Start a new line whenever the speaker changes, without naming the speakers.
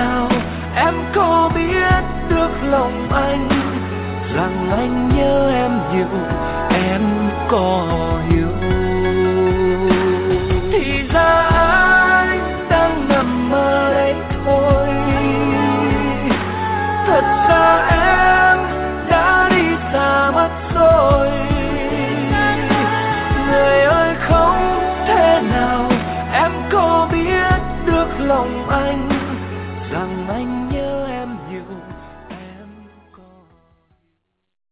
nào em có biết được lòng anh, rằng anh nhớ em nhiều, em có